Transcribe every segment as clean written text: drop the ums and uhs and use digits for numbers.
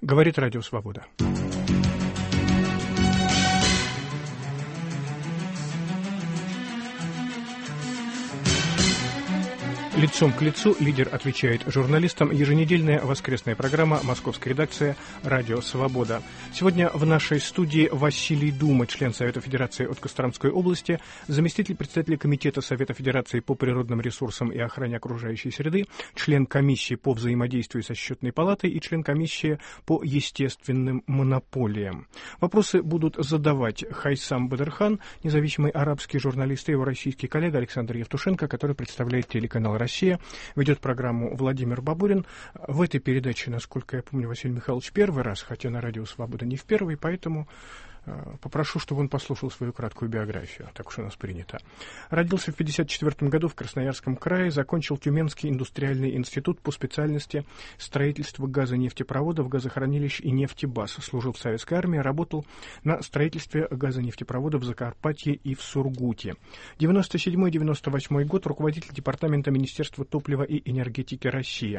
Говорит Радио Свобода. Лицом к лицу лидер отвечает журналистам. Еженедельная воскресная программа «Московская редакция» «Радио Свобода». Сегодня в нашей студии Василий Дума, член Совета Федерации от Костромской области, заместитель председателя Комитета Совета Федерации по природным ресурсам и охране окружающей среды, член комиссии по взаимодействию со Счетной палатой и член комиссии по естественным монополиям. Вопросы будут задавать Хайсам Бадырхан, независимый арабский журналист, и его российский коллега Александр Евтушенко, который представляет телеканал «Россия». Ведет программу Владимир Бабурин. В этой передаче, насколько я помню, Василий Михайлович первый раз, хотя на Радио Свобода не в первый, поэтому попрошу, чтобы он послушал свою краткую биографию, так уж у нас принято. Родился в 1954 году в Красноярском крае, закончил Тюменский индустриальный институт по специальности строительства газонефтепроводов, газохранилищ и нефтебаз. Служил в Советской армии, работал на строительстве газонефтепроводов в Закарпатье и в Сургуте. 1997-1998 год руководитель департамента Министерства топлива и энергетики России.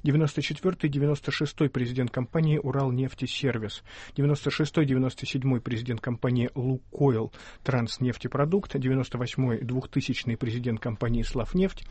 1994-1996 президент компании «Уралнефтесервис». 1996-1997 президент компании «Лукойл Транснефтепродукт», 98-2000 президент компании «Славнефть»,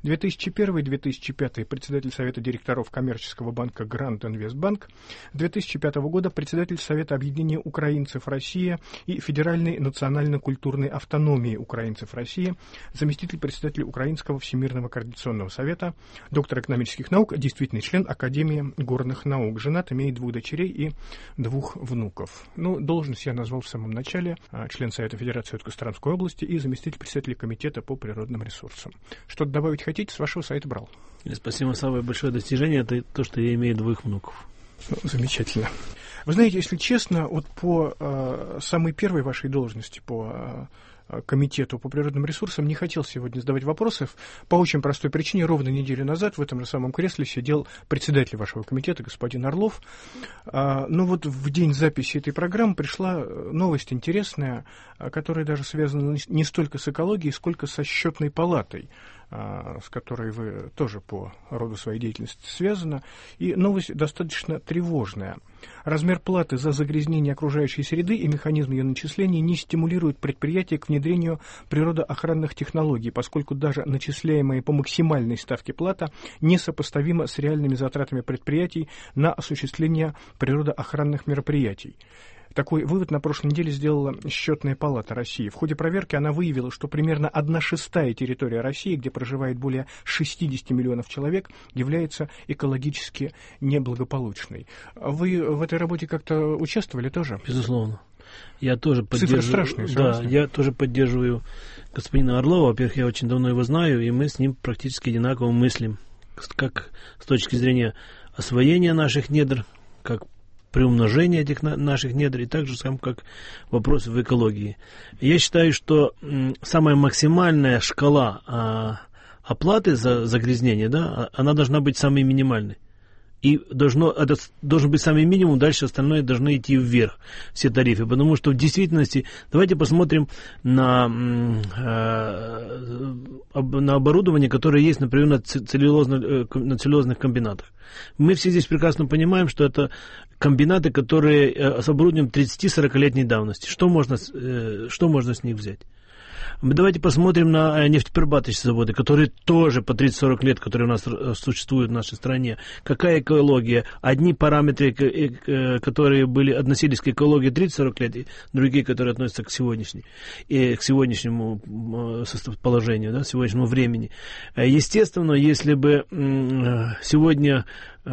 2001-2005 председатель Совета директоров коммерческого банка «Гранд Инвестбанк», 2005 года председатель Совета объединения украинцев России и Федеральной национально-культурной автономии украинцев России, заместитель председателя Украинского всемирного координационного совета, доктор экономических наук, действительный член Академии горных наук, женат, имеет 2 дочерей и 2 внуков. Должность я назвал в самом начале, член Совета Федерации от Костромской области и заместитель председателя Комитета по природным ресурсам. Что-то добавить хотите? С вашего сайта брал. Спасибо. Самое большое достижение — это то, что я имею 2 внуков. Замечательно. Вы знаете, если честно, вот по самой первой вашей должности, по Комитету по природным ресурсам, не хотел сегодня задавать вопросов по очень простой причине. Ровно неделю назад в этом же самом кресле сидел председатель вашего комитета, господин Орлов. Но вот в день записи этой программы пришла новость интересная, которая даже связана не столько с экологией, сколько со Счетной палатой, с которой вы тоже по роду своей деятельности связаны. И новость достаточно тревожная. Размер платы за загрязнение окружающей среды и механизм ее начисления не стимулируют предприятия к внедрению природоохранных технологий, поскольку даже начисляемая по максимальной ставке плата несопоставима с реальными затратами предприятий на осуществление природоохранных мероприятий. Такой вывод на прошлой неделе сделала Счетная палата России. В ходе проверки она выявила, что примерно 1/6 территории России, где проживает более 60 миллионов человек, является экологически неблагополучной. Вы в этой работе как-то участвовали тоже? Безусловно. Я тоже Цифры страшные. Да, я тоже поддерживаю господина Орлова. Во-первых, я очень давно его знаю, и мы с ним практически одинаково мыслим. Как с точки зрения освоения наших недр, как приумножение этих наших недр, и также как вопрос в экологии. Я считаю, что самая максимальная шкала оплаты за загрязнение, да, она должна быть самой минимальной. И это должен быть самый минимум, дальше остальное должно идти вверх, все тарифы. Потому что в действительности, давайте посмотрим на оборудование, которое есть, например, на целлюлозных комбинатах. Мы все здесь прекрасно понимаем, что это комбинаты, которые с оборудованием 30-40-летней давности. Что можно с них взять? Давайте посмотрим на нефтеперерабатывающие заводы, которые тоже по 30-40 лет, которые у нас существуют в нашей стране. Какая экология? Одни параметры, которые относились к экологии 30-40 лет, и другие, которые относятся к сегодняшнему положению, да, сегодняшнему времени. Естественно, если бы сегодня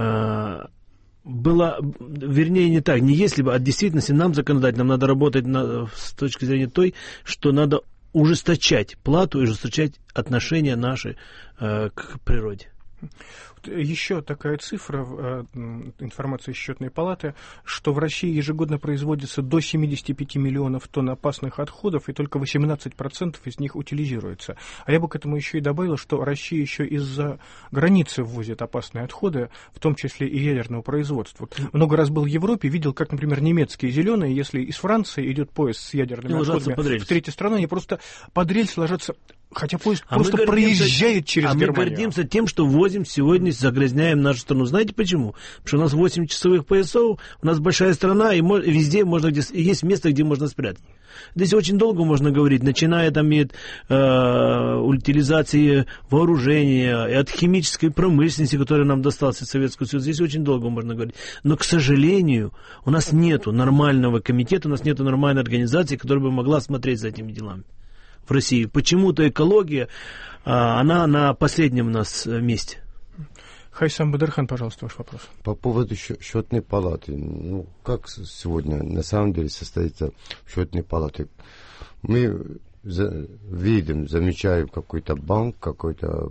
было, вернее, не так, не если бы, а в действительности нам, законодателям, надо работать с точки зрения той, что надо ужесточать плату и ужесточать отношения наши к природе. Еще такая цифра, информация из Счетной палаты, что в России ежегодно производится до 75 миллионов тонн опасных отходов, и только 18% из них утилизируется. А я бы к этому еще и добавил, что Россия еще из-за границы ввозит опасные отходы, в том числе и ядерного производства. Много раз был в Европе, видел, как, например, немецкие зеленые, если из Франции идет поезд с ядерными отходами в третью страну, они просто под рельс ложатся Хотя поезд просто проезжает через Германию. Мы гордимся тем, что возим сегодня, загрязняем нашу страну. Знаете почему? Потому что у нас 8 часовых поясов, у нас большая страна, и везде можно, есть место, где можно спрятать. Здесь очень долго можно говорить, начиная там от утилизации вооружения, и от химической промышленности, которая нам досталась от Советского Союза. Здесь очень долго можно говорить. Но, к сожалению, у нас нету нормального комитета, у нас нету нормальной организации, которая бы могла смотреть за этими делами в России. Почему-то экология, она на последнем у нас месте. Хайсам Бадырхан, пожалуйста, ваш вопрос. По поводу счетной палаты. Ну, как сегодня на самом деле состоится счетной палаты? Мы видим, замечаем какой-то банк, какой-то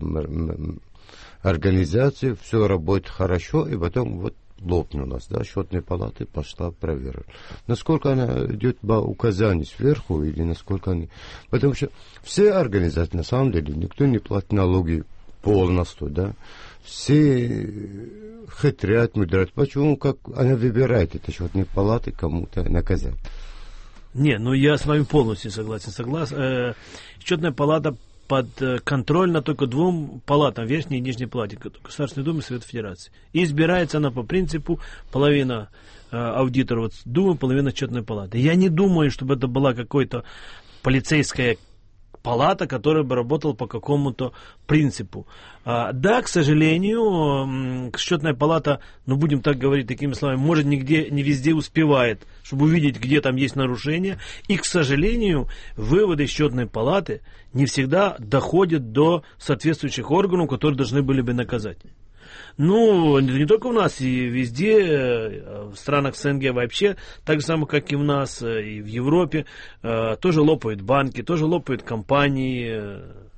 организацию, все работает хорошо, и потом вот лопнулась, да, счетной палаты пошла проверка. Насколько она идет по указанию сверху, или насколько они... Потому что все организации, на самом деле, никто не платит налоги полностью, да. Все хитрят, мудрят. Почему, как она выбирает эти счетные палаты, кому-то наказать? Не, ну я с вами полностью согласен. Счетная палата подконтрольна только 2 палатам, верхней и нижней палате, Государственной Думы и Совета Федерации. И избирается она по принципу половина аудиторов Думы, половина счетной палаты. Я не думаю, чтобы это была какая-то полицейская палата, которая бы работала по какому-то принципу. Да, к сожалению, счетная палата, ну будем так говорить такими словами, может не везде успевает, чтобы увидеть, где там есть нарушения. И, к сожалению, выводы счетной палаты не всегда доходят до соответствующих органов, которые должны были бы наказать. Ну, не только у нас, и везде, в странах СНГ вообще, так же самое, как и у нас, и в Европе, тоже лопают банки, тоже лопают компании.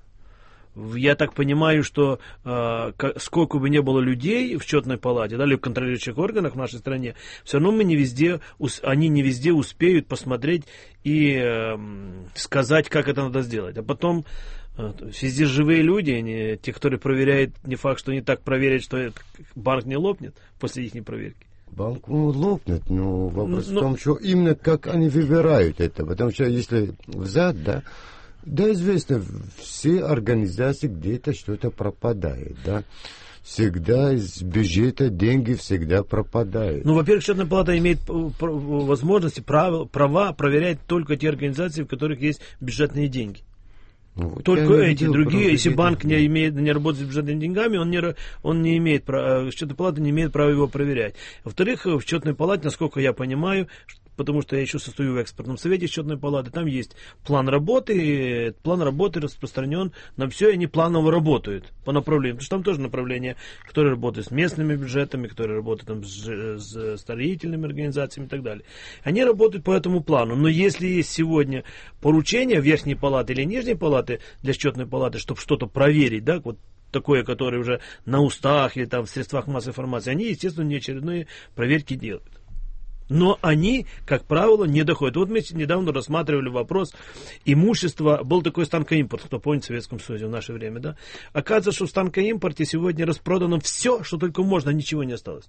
Я так понимаю, что сколько бы ни было людей в счетной палате, да, или в контролирующих органах в нашей стране, все равно они не везде успеют посмотреть и сказать, как это надо сделать. А потом везде живые люди, те, которые проверяют, не факт, что они так проверят, что банк не лопнет после их проверки. Банк лопнет, но вопрос в том, что именно как они выбирают это. Потому что если взад, да, известно, все организации где-то что-то пропадает, да. Всегда из бюджета деньги всегда пропадают. Ну, во-первых, счетная палата имеет возможности, права проверять только те организации, в которых есть бюджетные деньги. Вот только эти, другие, если банк не работает с бюджетными деньгами, он не имеет права, счетная палата не имеет права его проверять. Во-вторых, в счетной палате, насколько я понимаю, потому что я еще состою в экспертном совете счетной палаты, там есть план работы, и этот план работы распространен на все, и они планово работают по направлениям. Потому что там тоже направления, которые работают с местными бюджетами, которые работают там с строительными организациями и так далее. Они работают по этому плану. Но если есть сегодня поручение верхней палаты или нижней палаты для счетной палаты, чтобы что-то проверить, да, вот такое, которое уже на устах или там в средствах массовой информации, они, естественно, неочередные проверки делают. Но они, как правило, не доходят. Вот мы недавно рассматривали вопрос имущества. Был такой станкоимпорт, кто помнит, в Советском Союзе в наше время, да? Оказывается, что в станкоимпорте сегодня распродано все, что только можно, ничего не осталось.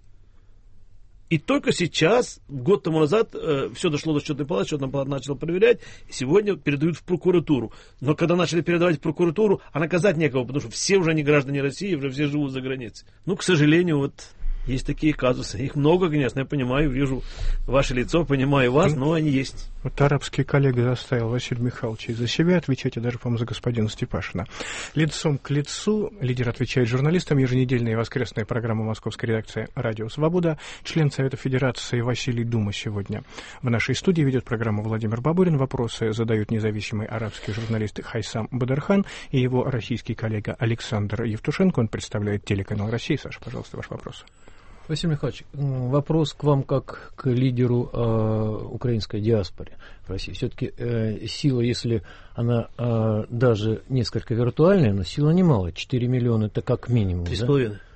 И только сейчас, год тому назад, все дошло до счетной палаты, счетная палата начала проверять, и сегодня передают в прокуратуру. Но когда начали передавать в прокуратуру, а наказать некого, потому что все уже не граждане России, уже все живут за границей. Ну, к сожалению, вот... Есть такие казусы. Их много, конечно, я понимаю, вижу ваше лицо, понимаю вас, но они есть. Вот арабский коллега заставил Василия Михайловича за себя отвечать, и даже, по-моему, за господина Степашина. Лицом к лицу лидер отвечает журналистам. Еженедельная и воскресная программа московской редакции «Радио Свобода». Член Совета Федерации Василий Дума сегодня в нашей студии ведет программу Владимир Бабурин. Вопросы задают независимый арабский журналист Хайсам Бадырхан и его российский коллега Александр Евтушенко. Он представляет телеканал «Россия». Саша, пожалуйста, ваш вопрос. Василий Михайлович, вопрос к вам как к лидеру украинской диаспоры в России. Все-таки сила, если она даже несколько виртуальная, но сила немалая. 4 миллиона это как минимум. 3,5.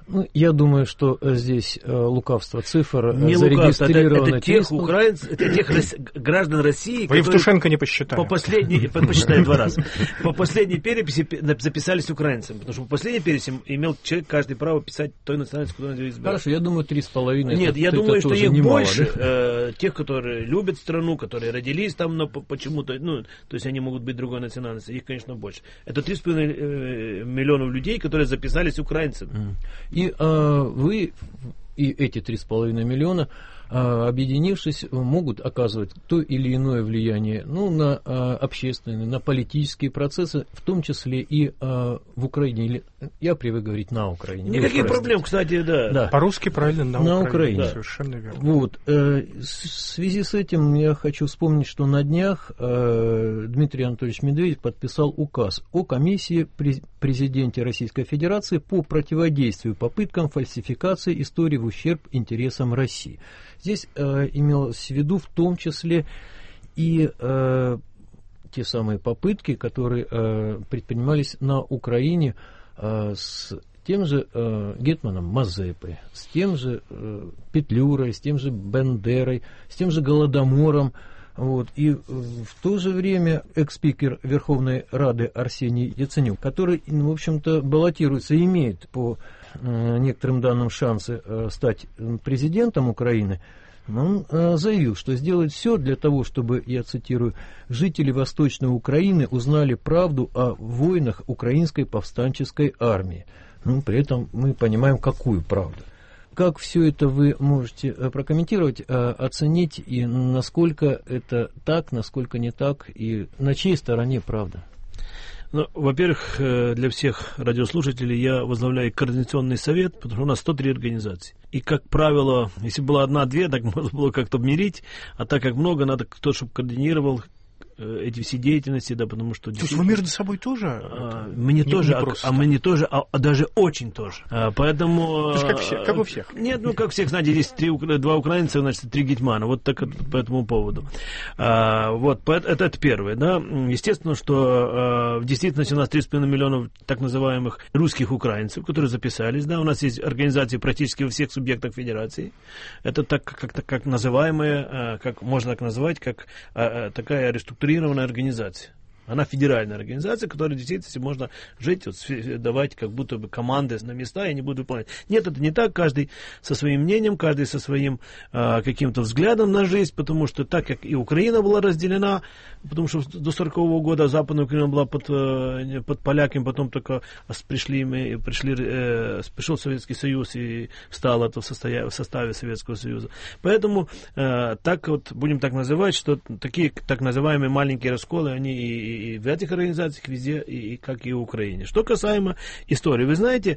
Ну, я думаю, что здесь лукавство цифр не зарегистрировано. Это тех украинцев, это тех граждан России, вы Евтушенко не посчитали. Посчитали 2 раза. По последней переписи записались украинцами, потому что по последней переписи имел человек каждый право писать той национальности, которую он избирает. Хорошо, я думаю, 3,5. Нет, я думаю, что их немало, больше, да? тех, которые любят страну, которые родились там, но почему-то, то есть они могут быть другой национальности, их, конечно, больше. Это 3,5 миллионов людей, которые записались украинцами. И вы, и эти 3,5 миллиона, объединившись, могут оказывать то или иное влияние на общественные, на политические процессы, в том числе и в Украине. Или, я привык говорить на Украине. Никаких проблем, кстати, да. По-русски правильно, на Украине. Да. Совершенно верно. Вот. В связи с этим я хочу вспомнить, что на днях Дмитрий Анатольевич Медведев подписал указ о комиссии при президенте Российской Федерации по противодействию попыткам фальсификации истории в ущерб интересам России. Здесь имелось в виду в том числе и те самые попытки, которые предпринимались на Украине с тем же гетманом Мазепой, с тем же Петлюрой, с тем же Бендерой, с тем же Голодомором. Вот. И в то же время экс-спикер Верховной Рады Арсений Яценюк, который, в общем-то, баллотируется и имеет по некоторым данным шансы стать президентом Украины, он заявил, что сделает все для того, чтобы, я цитирую, жители Восточной Украины узнали правду о войнах украинской повстанческой армии. При этом мы понимаем, какую правду. Как все это вы можете прокомментировать, оценить, и насколько это так, насколько не так, и на чьей стороне правда? Во-первых, для всех радиослушателей я возглавляю координационный совет, потому что у нас 103 организации. И, как правило, если была 1-2, так можно было как-то мирить, а так как много, надо кто-то, чтобы координировал эти все деятельности, да, потому что... То есть вы между собой тоже? Мы не тоже, мы не тоже, а даже очень тоже. Поэтому... То есть как у всех? Нет, как всех, знаете, здесь 2 украинца, значит, 3 гетмана. Вот так по этому поводу. Вот, это первое, да. Естественно, что в действительности у нас 3,5 миллионов так называемых русских украинцев, которые записались, да. У нас есть организации практически во всех субъектах федерации. Это так, как называемые, как можно так назвать, как такая реструктурированная организация. Она федеральная организация, которая действительно можно жить, давать как будто бы команды на места, и они будут выполнять. Нет, это не так. Каждый со своим мнением, каждый со своим каким-то взглядом на жизнь, потому что так как и Украина была разделена, потому что до 40-го года Западная Украина была под поляками, потом только пришел Советский Союз и стал это в составе Советского Союза. Поэтому так вот, будем так называть, что такие так называемые маленькие расколы, они и в этих организациях везде, и как и в Украине. Что касаемо истории, вы знаете,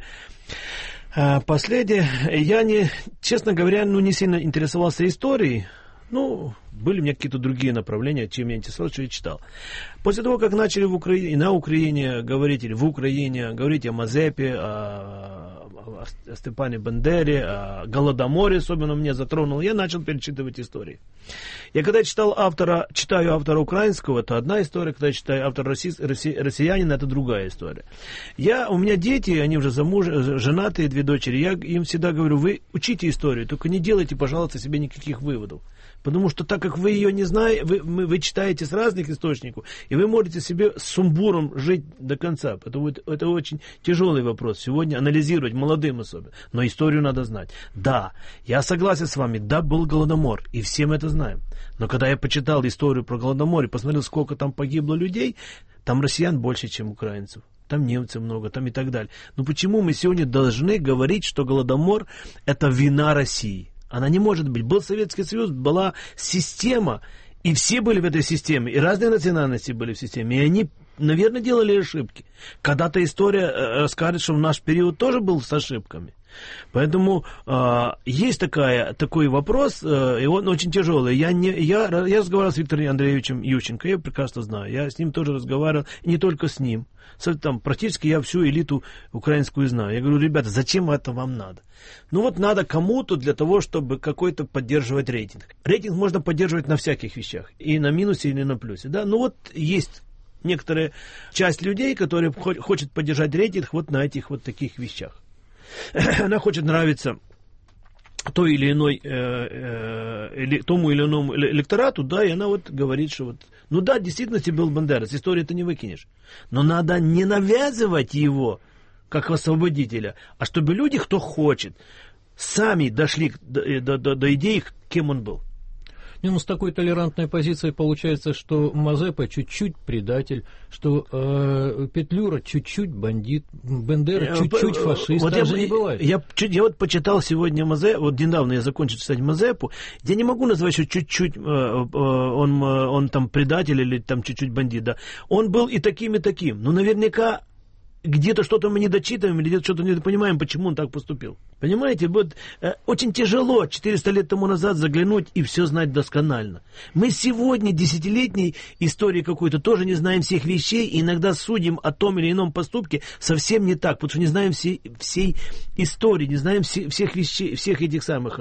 последнее, я честно говоря, не сильно интересовался историей. Были у меня какие-то другие направления, чем я интересовался, что я читал. После того, как начали на Украине говорить, или в Украине говорить о Мазепе, о Степане Бендере, о Голодоморе, особенно меня затронул, я начал перечитывать истории. Я когда читаю автора украинского, это одна история, когда я читаю автора россиянина, это другая история. У меня дети, они уже женатые, 2 дочери, я им всегда говорю, вы учите историю, только не делайте, пожалуйста, себе никаких выводов. Потому что так как вы ее не знаете, вы читаете с разных источников, и вы можете себе с сумбуром жить до конца. Потому что это очень тяжелый вопрос сегодня, анализировать молодым особенно. Но историю надо знать. Да, я согласен с вами, да, был Голодомор, и все мы это знаем. Но когда я почитал историю про Голодомор и посмотрел, сколько там погибло людей, там россиян больше, чем украинцев. Там немцев много, там и так далее. Но почему мы сегодня должны говорить, что Голодомор – это вина России? Она не может быть. Был Советский Союз, была система, и все были в этой системе, и разные национальности были в системе, и они, наверное, делали ошибки. Когда-то история расскажет, что в наш период тоже был с ошибками. Поэтому есть такой вопрос, и он очень тяжелый. Я разговаривал с Виктором Андреевичем Ющенко, я прекрасно знаю. Я с ним тоже разговаривал, и не только с ним. Практически я всю элиту украинскую знаю. Я говорю, ребята, зачем это вам надо? Надо кому-то для того, чтобы какой-то поддерживать рейтинг. Рейтинг можно поддерживать на всяких вещах. И на минусе, или на плюсе. Да? Есть некоторая часть людей, которые хочет поддержать рейтинг на этих таких вещах. она хочет нравиться той или иной, тому или иному электорату, да, и она вот говорит, что вот, ну да, действительно, был Бандера, с истории ты не выкинешь. Но надо не навязывать его, как освободителя, а чтобы люди, кто хочет, сами дошли до идеи, кем он был. Не, ну, с такой толерантной позицией получается, что Мазепа чуть-чуть предатель, что Петлюра чуть-чуть бандит, Бендера чуть-чуть фашист. Вот не бывает. Я вот почитал сегодня Мазепу, вот недавно я закончил читать Мазепу, я не могу назвать, что чуть-чуть он там предатель или там чуть-чуть бандит, да. Он был и таким, и таким. Но наверняка где-то что-то мы не дочитываем, или где-то что-то не понимаем, почему он так поступил. Понимаете, вот очень тяжело 400 лет тому назад заглянуть и все знать досконально. Мы сегодня, десятилетней истории какой-то, тоже не знаем всех вещей, и иногда судим о том или ином поступке совсем не так, потому что не знаем всей истории, не знаем всех вещей, всех этих самых,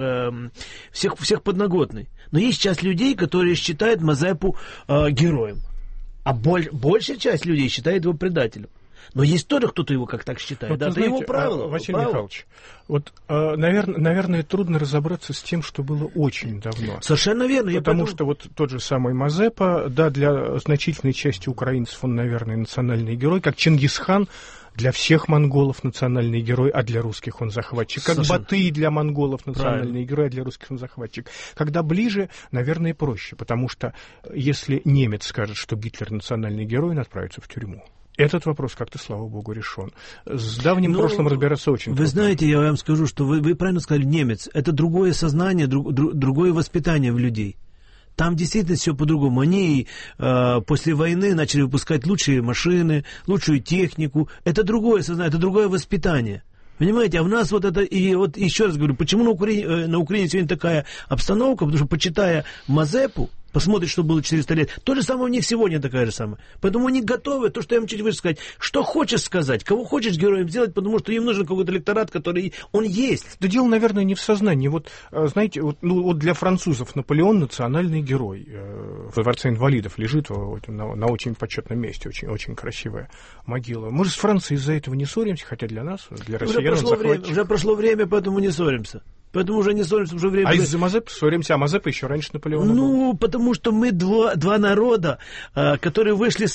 всех подноготных. Но есть часть людей, которые считают Мазепу героем, а большая часть людей считает его предателем. Но есть тоже кто-то его как так считает. Вот, да, это его правило. Василий Михайлович, вот, наверное, трудно разобраться с тем, что было очень давно. Совершенно верно. Потому что вот тот же самый Мазепа, да, для значительной части украинцев он, наверное, национальный герой, как Чингисхан для всех монголов национальный герой, а для русских он захватчик. Как Батый для монголов национальный герой, а для русских он захватчик. Когда ближе, наверное, проще, потому что если немец скажет, что Гитлер национальный герой, он отправится в тюрьму. Этот вопрос как-то, слава богу, решен. С давним прошлым разбираться очень трудно. Вы знаете, я вам скажу, что вы правильно сказали, немец. Это другое сознание, другое воспитание в людей. Там действительно все по-другому. Они после войны начали выпускать лучшие машины, лучшую технику. Это другое сознание, это другое воспитание. Понимаете, а у нас вот это, и вот еще раз говорю, почему на Украине сегодня такая обстановка, потому что, почитая Мазепу, посмотрит, что было 400 лет. То же самое у них сегодня такая же самая. Поэтому они готовы, то, что я вам чуть выше сказать, что хочешь сказать, кого хочешь героем сделать, потому что им нужен какой-то электорат, который он есть. Да дело, наверное, не в сознании. Вот, знаете, вот для французов Наполеон национальный герой. Во дворце инвалидов лежит на очень почетном месте, очень, очень красивая могила. Мы же с Францией из-за этого не ссоримся, хотя для нас, для россиян, уже прошло время, поэтому не ссоримся. Поэтому уже не ссоримся, уже время... А из-за Мазепы ссоримся, а Мазепа еще раньше Наполеона был. Потому что мы два народа, которые вышли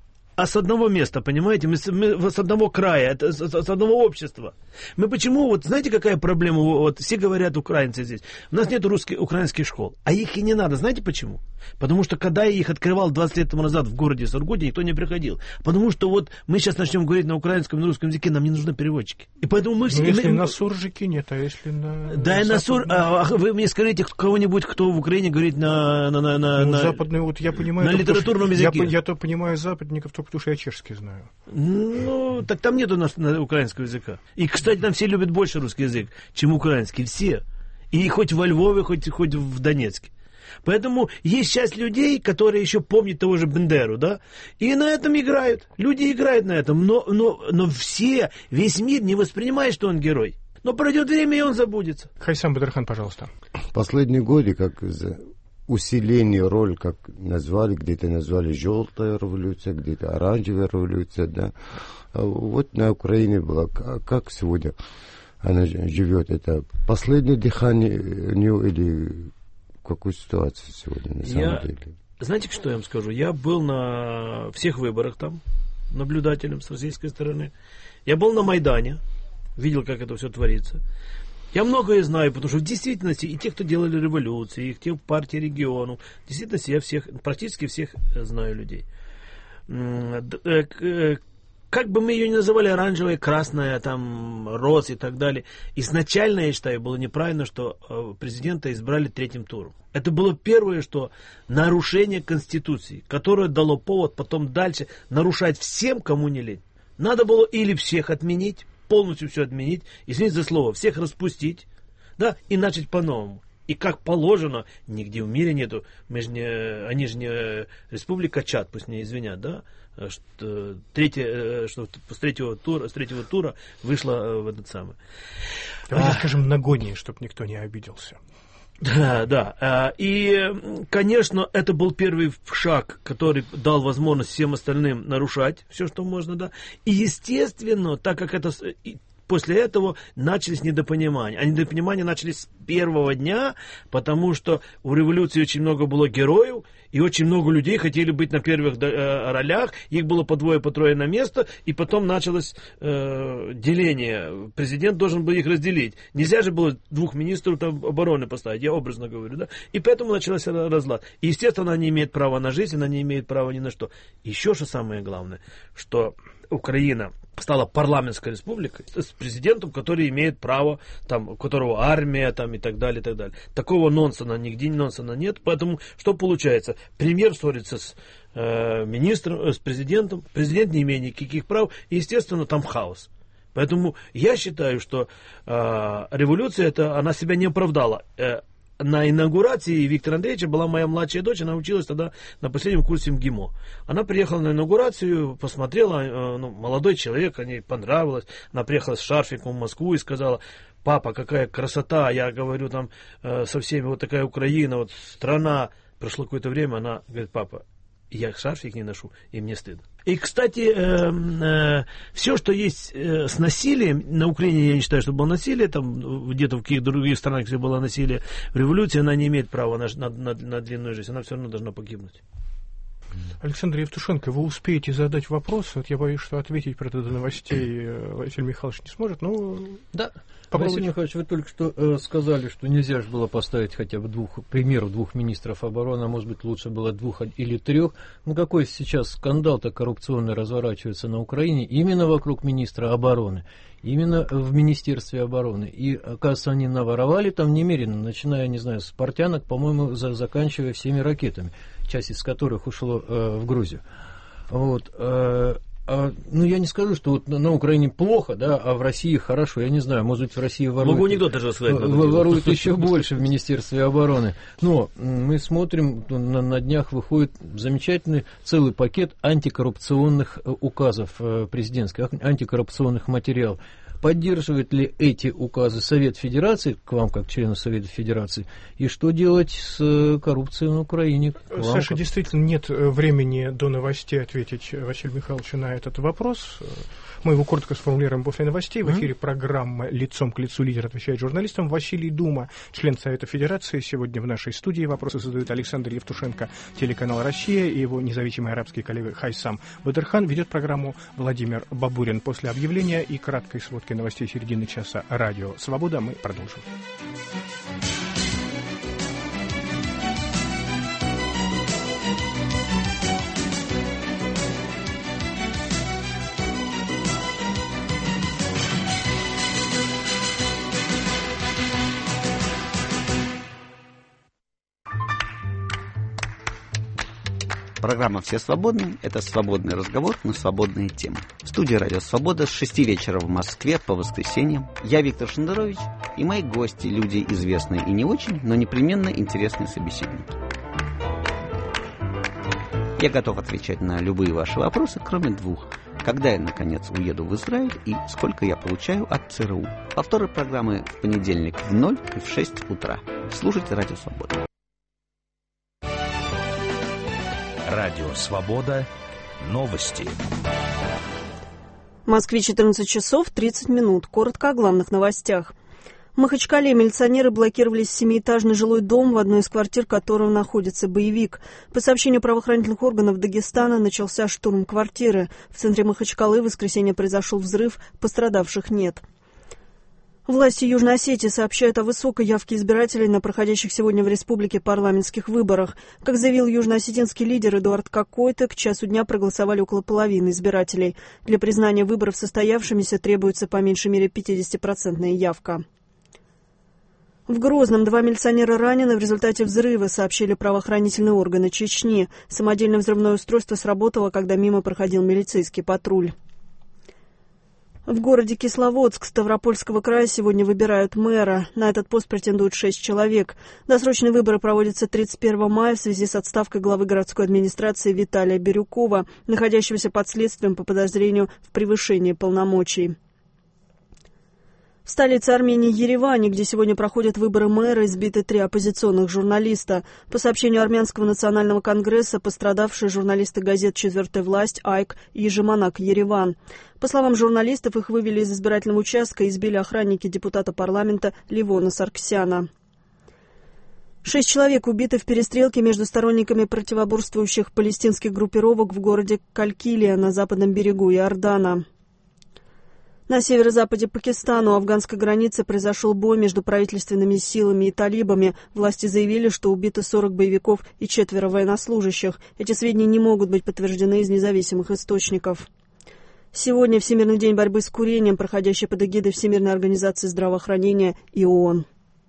с одного места, понимаете? Мы с одного края, с одного общества. Мы почему, вот знаете, какая проблема? Вот все говорят, украинцы здесь. У нас нет украинских школ, а их и не надо. Знаете почему? Потому что когда я их открывал 20 лет тому назад в городе Сургуте, никто не приходил. Потому что вот мы сейчас начнем говорить на украинском и на русском языке, нам не нужны переводчики. И поэтому мы все... если на суржике нет, а если на... Да, и на сур... вы мне скажите, кого-нибудь, кто в Украине говорит на западную, вот я понимаю... На литературном языке. Я то понимаю западников, только потому что я чешский знаю. Ну, так там нет у нас украинского языка. И, кстати, там все любят больше русский язык, чем украинский. Все. И хоть во Львове, хоть в Донецке. Поэтому есть часть людей, которые еще помнят того же Бендеру, да, и на этом играют. Люди играют на этом, но весь мир не воспринимает, что он герой. Но пройдет время, и он забудется. Хайсам Бадырхан, пожалуйста. Последние годы, как усиление роль, как назвали, где-то назвали желтая революция, где-то оранжевая революция, да. Вот на Украине было, как сегодня она живет, это последнее дыхание или... Какую ситуацию сегодня на самом деле? Знаете, что я вам скажу? Я был на всех выборах там, наблюдателем с российской стороны. Я был на Майдане, видел, как это все творится. Я многое знаю, потому что в действительности и те, кто делали революции, и те партии регионов, в действительности я практически всех знаю людей. Как бы мы ее ни называли, оранжевая, красная, там, роз и так далее, изначально, я считаю, было неправильно, что президента избрали третьим туром. Это было первое, что нарушение Конституции, которое дало повод потом дальше нарушать всем, кому не лень. Надо было или всех отменить, полностью все отменить, извините за слово, всех распустить, да, и начать по-новому. И как положено, нигде в мире нету, они же не Республика Чад, пусть не извинят, да, что с третьего тура вышло в этот самый. Давайте скажем Нагонии, чтобы никто не обиделся. Да. И, конечно, это был первый шаг, который дал возможность всем остальным нарушать все, что можно, да. И, естественно, так как это после этого начались недопонимания. А недопонимания начались с первого дня, потому что у революции очень много было героев, и очень много людей хотели быть на первых ролях. Их было по двое, по трое на место, и потом началось деление. Президент должен был их разделить. Нельзя же было двух министров обороны поставить, я образно говорю. Да? И поэтому начался разлад. И, естественно, она не имеет права на жизнь, она не имеет права ни на что. Еще что самое главное, что Украина стала парламентской республикой с президентом, который имеет право, там, у которого армия там, и так далее, и так далее. Такого нонсена, нигде нонсена нет. Поэтому что получается? Премьер ссорится с министром, с президентом, президент не имеет никаких прав, и, естественно, там хаос. Поэтому я считаю, что революция, она себя не оправдала. На инаугурации Виктора Андреевича была моя младшая дочь, она училась тогда на последнем курсе МГИМО. Она приехала на инаугурацию, посмотрела, молодой человек, ей понравилось. Она приехала с шарфиком в Москву и сказала: папа, какая красота, я говорю, там со всеми, вот такая Украина, вот страна. Прошло какое-то время, она говорит: папа, я шарфик не ношу, и мне стыдно. И, кстати, все, что есть с насилием, на Украине я не считаю, что было насилие, там где-то в каких-то других странах, где было насилие, в революции она не имеет права на длинную жизнь, она все равно должна погибнуть. Александр Евтушенко, вы успеете задать вопрос? Вот я боюсь, что ответить про это до новостей Василий Михайлович не сможет. Да, Василий Михайлович, вы только что сказали, что нельзя же было поставить хотя бы двух министров обороны, а может быть лучше было 2 или 3. Какой сейчас скандал-то коррупционный разворачивается на Украине именно вокруг министра обороны, именно в Министерстве обороны. И, оказывается, они наворовали там немерено, начиная, не знаю, с портянок, по-моему, заканчивая всеми ракетами, часть из которых ушло в Грузию. Вот. Я не скажу, что вот на Украине плохо, да, а в России хорошо. Я не знаю, может быть, в России воруют еще больше в Министерстве обороны. Но мы смотрим, на днях выходит замечательный целый пакет антикоррупционных указов президентских, антикоррупционных материалов. Поддерживает ли эти указы Совет Федерации, к вам как члену Совета Федерации, и что делать с коррупцией на Украине? Саша, действительно нет времени до новостей ответить Василию Михайловичу на этот вопрос. Мы его коротко сформулируем после новостей. В эфире программа «Лицом к лицу» лидер отвечает журналистам. Василий Дума, член Совета Федерации. Сегодня в нашей студии вопросы задает Александр Евтушенко, телеканал «Россия», и его независимый арабский коллега Хайсам Бадырхан. Ведет программу Владимир Бабурин. После объявления и краткой сводки новостей середины часа радио «Свобода» мы продолжим. Программа «Все свободны» — это свободный разговор на свободные темы. В студии «Радио Свобода» с 6 вечера в Москве по воскресеньям. Я Виктор Шендерович и мои гости, люди известные и не очень, но непременно интересные собеседники. Я готов отвечать на любые ваши вопросы, кроме 2. Когда я, наконец, уеду в Израиль и сколько я получаю от ЦРУ. Повторы программы в понедельник в 0 и в 6 утра. Слушайте «Радио Свобода». Радио «Свобода». Новости. В Москве 14 часов 30 минут. Коротко о главных новостях. В Махачкале милиционеры блокировали 7-этажный жилой дом, в одной из квартир которого находится боевик. По сообщению правоохранительных органов Дагестана, начался штурм квартиры. В центре Махачкалы в воскресенье произошел взрыв, пострадавших нет. Власти Южной Осетии сообщают о высокой явке избирателей на проходящих сегодня в республике парламентских выборах. Как заявил южноосетинский лидер Эдуард Кокойто, к часу дня проголосовали около половины избирателей. Для признания выборов состоявшимися требуется по меньшей мере 50% явка. В Грозном 2 милиционера ранены в результате взрыва, сообщили правоохранительные органы Чечни. Самодельное взрывное устройство сработало, когда мимо проходил милицейский патруль. В городе Кисловодск Ставропольского края сегодня выбирают мэра. На этот пост претендуют 6 человек. Досрочные выборы проводятся 31 мая в связи с отставкой главы городской администрации Виталия Бирюкова, находящегося под следствием по подозрению в превышении полномочий. В столице Армении Ереване, где сегодня проходят выборы мэра, избиты 3 оппозиционных журналиста. По сообщению Армянского национального конгресса, пострадавшие журналисты газет «Четвертая власть», «Айк» и «Ежемонак Ереван». По словам журналистов, их вывели из избирательного участка и избили охранники депутата парламента Ливона Сарксяна. 6 человек убиты в перестрелке между сторонниками противоборствующих палестинских группировок в городе Калькилия на западном берегу Иордана. На северо-западе Пакистана у афганской границы произошел бой между правительственными силами и талибами. Власти заявили, что убиты 40 боевиков и 4 военнослужащих. Эти сведения не могут быть подтверждены из независимых источников. Сегодня Всемирный день борьбы с курением, проходящий под эгидой Всемирной организации здравоохранения и ООН.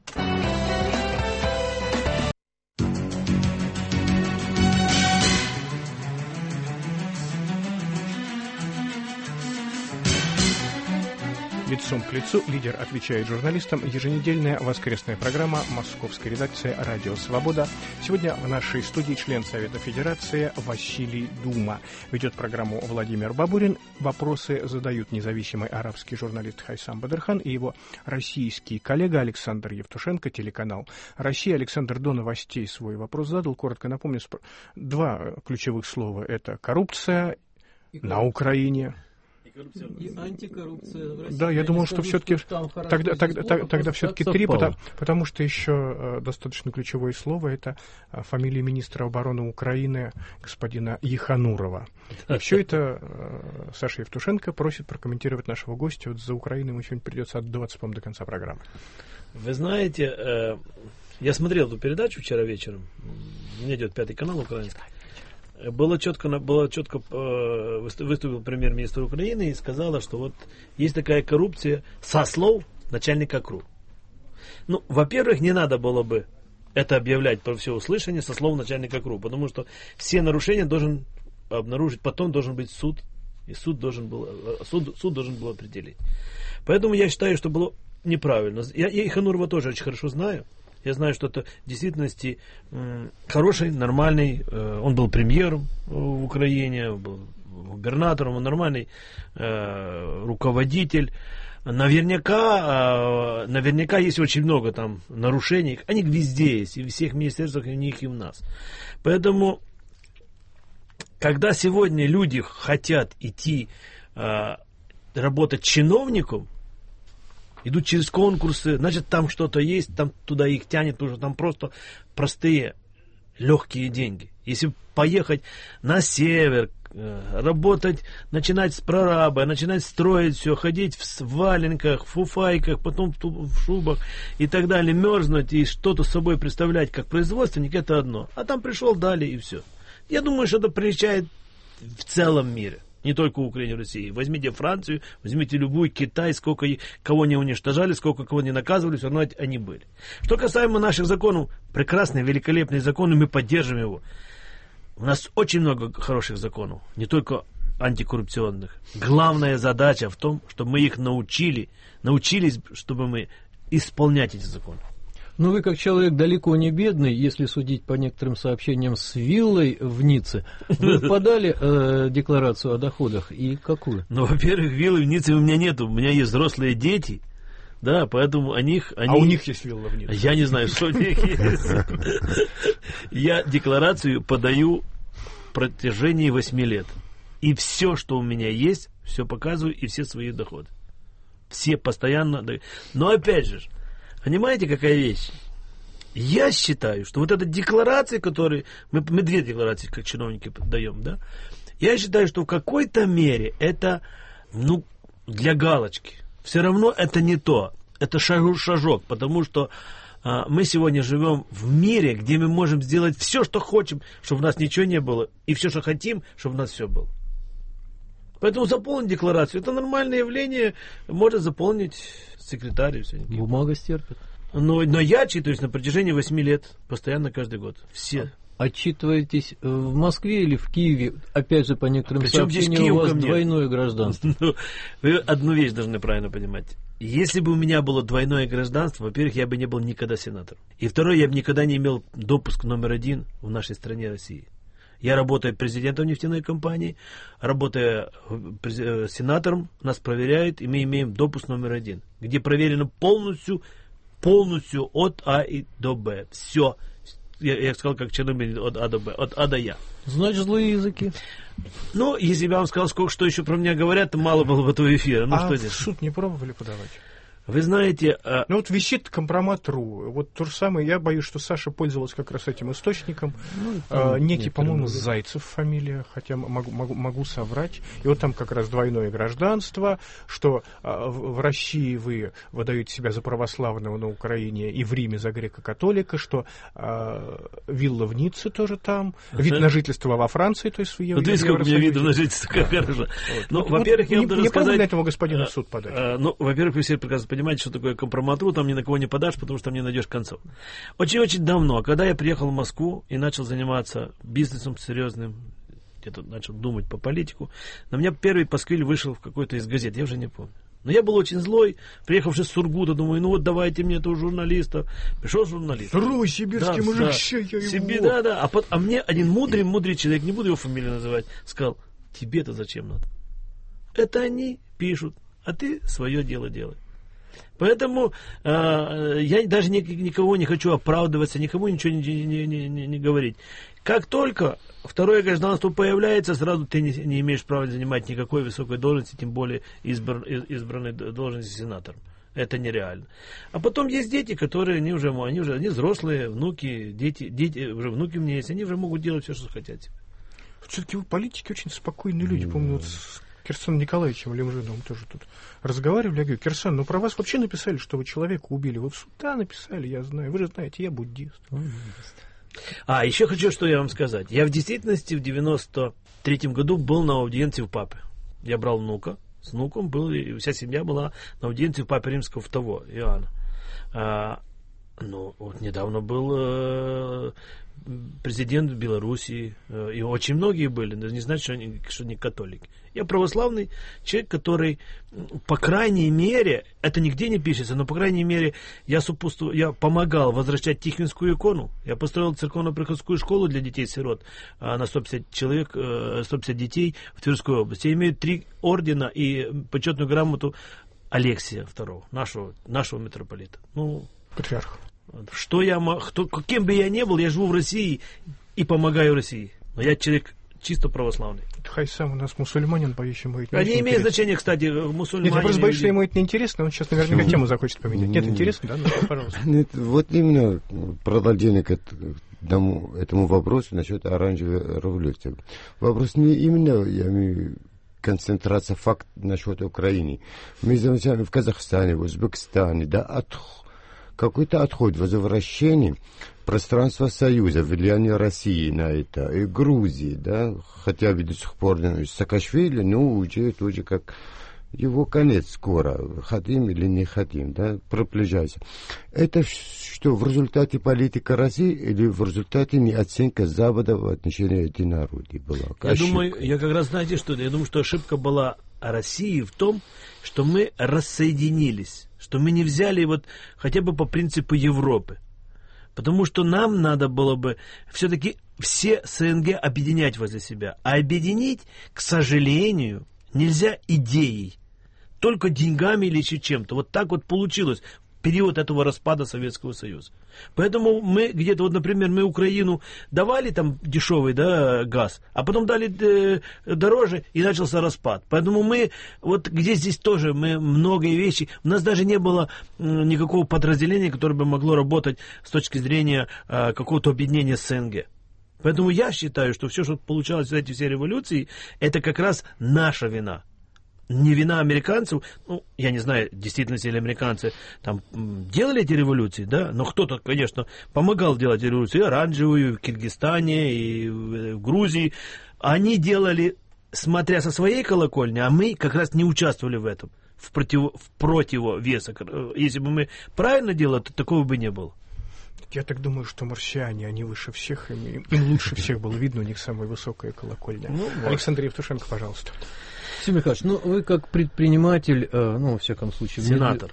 Лицом к лицу лидер отвечает журналистам. Еженедельная воскресная программа «Московская редакция Радио Свобода». Сегодня в нашей студии член Совета Федерации Василий Дума. Ведет программу Владимир Бабурин. Вопросы задают независимый арабский журналист Хайсам Бадырхан и его российский коллега Александр Евтушенко, телеканал «Россия». Александр до новостей свой вопрос задал. Коротко напомню, 2 ключевых слова. Это коррупция на Украине. И антикоррупция в России. Да, я думал, что все-таки тогда все-таки 3, потому что еще достаточно ключевое слово — это фамилия министра обороны Украины господина Еханурова. И все это Саша Евтушенко просит прокомментировать нашего гостя. Вот за Украиной ему сегодня придется отдуваться, по-моему, до конца программы. Вы знаете, я смотрел эту передачу вчера вечером. У меня идет 5-й канал украинский. Выступил премьер-министр Украины и сказала, что вот есть такая коррупция со слов начальника КРУ. Ну, во-первых, не надо было бы это объявлять про всеуслышание со слов начальника КРУ, потому что все нарушения должен обнаружить, потом должен быть суд, и суд должен был определить. Поэтому я считаю, что было неправильно. Я Еханурова тоже очень хорошо знаю. Я знаю, что это в действительности хороший, нормальный, он был премьером в Украине, был губернатором, он нормальный руководитель. Наверняка есть очень много там нарушений, они везде есть, и в всех министерствах, и в них, и в нас. Поэтому, когда сегодня люди хотят идти работать чиновником, идут через конкурсы, значит, там что-то есть, там туда их тянет, потому что там просто простые, легкие деньги. Если поехать на север, работать, начинать с прораба, начинать строить все, ходить в валенках, в фуфайках, потом в шубах и так далее, мерзнуть и что-то с собой представлять как производственник, это одно. А там пришел, дали и все. Я думаю, что это приличает в целом мире. Не только в Украине, в России. Возьмите Францию, возьмите любую, Китай, сколько кого не уничтожали, сколько кого не наказывали, все равно они были. Что касаемо наших законов, прекрасные, великолепные законы, мы поддерживаем его. У нас очень много хороших законов, не только антикоррупционных. Главная задача в том, чтобы мы их научились, чтобы мы исполнять эти законы. Но вы, как человек далеко не бедный, если судить по некоторым сообщениям, с виллой в Ницце, вы подали декларацию о доходах, и какую? Ну, во-первых, виллы в Ницце у меня нету, у меня есть взрослые дети, да, поэтому они... А у них есть вилла в Ницце? Я не знаю, что у них есть. Я декларацию подаю в протяжении 8 лет. И все, что у меня есть, все показываю, и все свои доходы. Все постоянно... Но опять же, понимаете, какая вещь? Я считаю, что вот эта декларация, которую... Мы 2 декларации, как чиновники, даем, да? Я считаю, что в какой-то мере это, для галочки. Все равно это не то. Это шажок, потому что мы сегодня живем в мире, где мы можем сделать все, что хотим, чтобы у нас ничего не было, и все, что хотим, чтобы у нас все было. Поэтому заполнить декларацию, это нормальное явление, может заполнить секретарь. Все. Бумага стерпит. Но я отчитываюсь на протяжении 8 лет, постоянно, каждый год. Все. Отчитываетесь в Москве или в Киеве? Опять же, по некоторым сообщениям, у вас двойное гражданство. Вы одну вещь должны правильно понимать. Если бы у меня было двойное гражданство, во-первых, я бы не был никогда сенатором. И второе, я бы никогда не имел допуск номер 1 в нашей стране России. Я работаю президентом нефтяной компании, работая сенатором, нас проверяют, и мы имеем допуск номер 1, где проверено полностью от А и до Б. Все. Я сказал, как Чернобыль, от А до Б, от А до Я. Значит, злые языки. Ну, если бы я вам сказал, что еще про меня говорят, то мало было бы этого эфира. Ну, что в здесь? суд не пробовали подавать? Вы знаете... Ну вот висит компромат.ру. Вот то же самое, я боюсь, что Саша пользовалась как раз этим источником. Некий, по-моему, Зайцев фамилия, хотя могу соврать. И вот там как раз двойное гражданство, что в России вы выдаете себя за православного, на Украине и в Риме за греко-католика, что вилла в Ницце тоже там, вид на жительство во Франции, то есть в Вот видите, сколько у меня видов на жительство, как хорошо. Ну, во-первых, я вам должен сказать... Не пробовали этого господина в суд подать? Ну, во-первых, вы все прекрасно понимаете, что такое компромат.ру, там ни на кого не подашь, потому что там не найдешь концов. Очень-очень давно, когда я приехал в Москву и начал заниматься бизнесом серьезным, где-то начал думать по политику, на меня первый пасквиль вышел в какой-то из газет, я уже не помню. Но я был очень злой, приехавший с Сургута, думаю, ну вот давайте мне этого журналиста. Пришел журналист. Здоровый сибирский мужик, да. А мне один мудрый человек, не буду его фамилию называть, сказал, тебе-то зачем надо? Это они пишут, а ты свое дело делай. Поэтому я даже никого не хочу оправдываться, никому ничего не говорить. Как только второе гражданство появляется, сразу ты не имеешь права занимать никакой высокой должности, тем более избранной должности сенатором. Это нереально. А потом есть дети, которые они взрослые, внуки, дети, уже внуки у меня есть, они уже могут делать все, что хотят. Все-таки вы политики очень спокойные люди. Помню, вот с Кирсаном Николаевичем Лемжиновым тоже тут разговаривали. Я говорю, Кирсан, ну про вас вообще написали, что вы человека убили. Вы в суд? Да, написали, я знаю. Вы же знаете, я буддист. Еще хочу, что я вам сказать. Я в действительности в 93-м году был на аудиенции у папы. Я брал внука, с внуком был, и вся семья была на аудиенции у папы Римского II, Иоанна. Ну, вот недавно был президент Белоруссии, и очень многие были, даже не значит, что они католики. Я православный человек, который, по крайней мере, это нигде не пишется, но, по крайней мере, я помогал возвращать Тихвинскую икону. Я построил церковно-приходскую школу для детей-сирот на 150 человек, 150 детей в Тверской области. Я имею 3 ордена и почетную грамоту Алексия II, нашего митрополита. Ну, патриарх. Кем бы я ни был, я живу в России и помогаю России. Но я человек чисто православный. Хайсам у нас мусульманин, боюсь, ему это не имеет значения, кстати, мусульмане. Нет, я просто боюсь, что ему это неинтересно, он сейчас наверняка тему захочет поменять. Нет, интересно, да? Ну, пожалуйста. Нет, вот именно продолжение к этому вопросу насчет оранжевой революции. Вопрос не именно, я имею концентрация факт насчет Украины. Мы замечаем в Казахстане, в Узбекистане, да, какой-то отход, возвращение пространства Союза, влияние России на это, и Грузии, да, хотя бы до сих пор Саакашвили, ну, уже тоже как его конец скоро, хотим или не хотим, да, приближается. Это что, в результате политики России или в результате неоценка Запада в отношении единородия была? Я как раз, знаете что, я думаю, что ошибка была России в том, что мы рассоединились, что мы не взяли вот хотя бы по принципу Европы. Потому что нам надо было бы все-таки все СНГ объединять возле себя. А объединить, к сожалению, нельзя идеей, только деньгами или еще чем-то. Вот так вот получилось в период этого распада Советского Союза. Поэтому мы где-то, вот, например, мы Украину давали там дешевый, да, газ, а потом дали дороже, и начался распад. Поэтому мы, вот где здесь тоже, мы многие вещи, у нас даже не было никакого подразделения, которое бы могло работать с точки зрения какого-то объединения СНГ. Поэтому я считаю, что все, что получалось в эти все революции, это как раз наша вина. Не вина американцев, ну, я не знаю, действительно ли американцы там делали эти революции, да, но кто-то, конечно, помогал делать революцию, и оранжевую, в Киргизстане, и в Грузии. Они делали, смотря со своей колокольни, а мы как раз не участвовали в этом, в противовес. Если бы мы правильно делали, то такого бы не было. Я так думаю, что марсиане, они выше всех, им лучше всех было видно, у них самая высокая колокольня. Ну, Александр Евтушенко, пожалуйста. Сергей Михайлович, ну вы как предприниматель, ну, во всяком случае... Сенатор.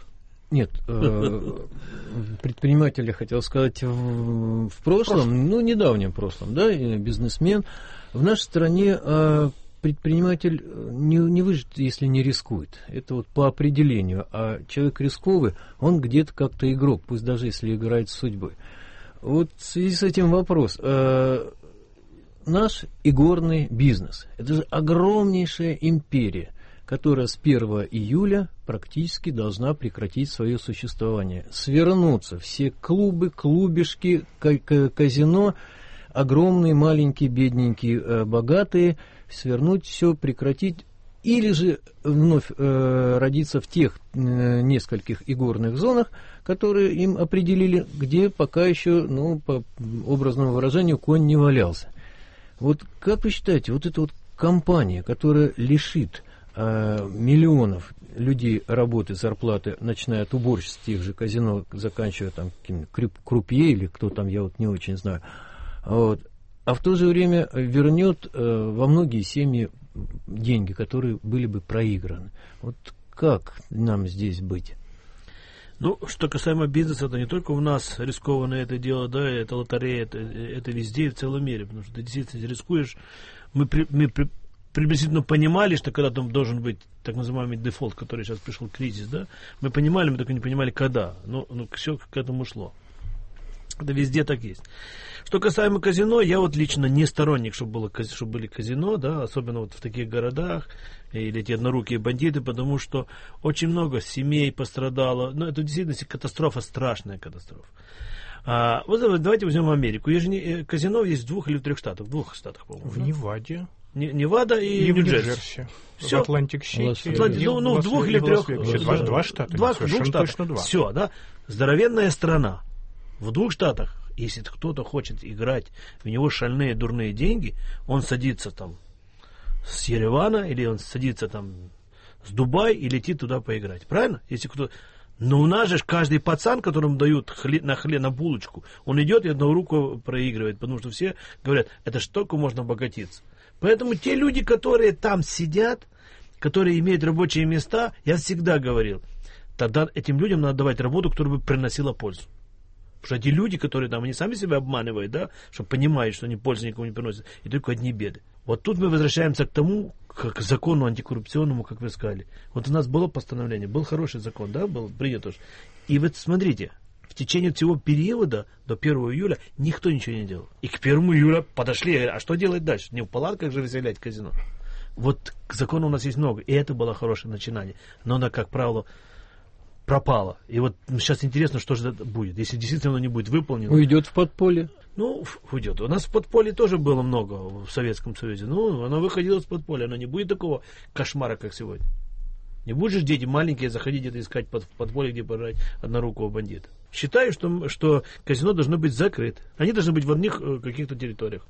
Нет, предприниматель, я хотел сказать, в прошлом, ну, недавнем прошлом, да, бизнесмен. В нашей стране предприниматель не выживет, если не рискует. Это вот по определению. А человек рисковый, он где-то как-то игрок, пусть даже если играет с судьбой. Вот в связи с этим вопрос. Наш игорный бизнес – это же огромнейшая империя, которая с 1 июля практически должна прекратить свое существование. Свернуться все клубы, клубишки, казино, огромные, маленькие, бедненькие, богатые, свернуть все, прекратить, или же вновь родиться в тех нескольких игорных зонах, которые им определили, где пока еще, ну, по образному выражению, конь не валялся. Вот как вы считаете, вот эта вот компания, которая лишит миллионов людей работы, зарплаты, начиная от уборщиц тех же казино, заканчивая там каким-нибудь крупье или кто там, я вот не очень знаю, вот, а в то же время вернет во многие семьи деньги, которые были бы проиграны. Вот как нам здесь быть? Ну, что касаемо бизнеса, это не только у нас рискованное это дело, да, это лотерея, это везде и в целом мире, потому что ты действительно рискуешь. Мы приблизительно понимали, что когда там должен быть так называемый дефолт, который сейчас пришел кризис, да, мы понимали, мы только не понимали, когда. Но все к этому шло. Это везде так есть. Что касаемо казино, я вот лично не сторонник, чтобы были казино, да, особенно вот в таких городах, или эти однорукие бандиты, потому что очень много семей пострадало. Ну, это действительно катастрофа, страшная катастрофа. Вот давайте возьмем Америку. Казино есть в 2 или 3 штатах. В 2 штатах, по-моему. В Неваде. Невада и Нью-Джерси. В Атлантик-Сити. В 2 или 3. 2 штата. 2 штата. Все, да. Здоровенная страна. В 2 штатах, если кто-то хочет играть, у него шальные дурные деньги, он садится там с Еревана, или он садится там с Дубая и летит туда поиграть. Правильно? Если кто... Но у нас же каждый пацан, которому дают на булочку, он идет и одну руку проигрывает, потому что все говорят, это ж только можно обогатиться. Поэтому те люди, которые там сидят, которые имеют рабочие места, я всегда говорил, тогда этим людям надо давать работу, которая бы приносила пользу. Потому что эти люди, которые там, они сами себя обманывают, да, что понимают, что они пользу никому не приносят, и только одни беды. Вот тут мы возвращаемся к тому, к закону антикоррупционному, как вы сказали. Вот у нас было постановление, был хороший закон, да, был принят уже. И вот смотрите, в течение всего периода до 1 июля никто ничего не делал. И к 1 июля подошли, а что делать дальше? Не в палатках же выселять казино. Вот к закону у нас есть много, и это было хорошее начинание. Но оно, как правило, пропало. И вот сейчас интересно, что же это будет. Если действительно оно не будет выполнено. Уйдет в подполье. Ну, уйдет. У нас в подполье тоже было много в Советском Союзе. Ну, оно выходило из подполья. Оно не будет такого кошмара, как сегодня. Не будешь же дети маленькие заходить где-то искать в подполье, где пожрать однорукого бандита. Считаю, что казино должно быть закрыто. Они должны быть в одних каких-то территориях.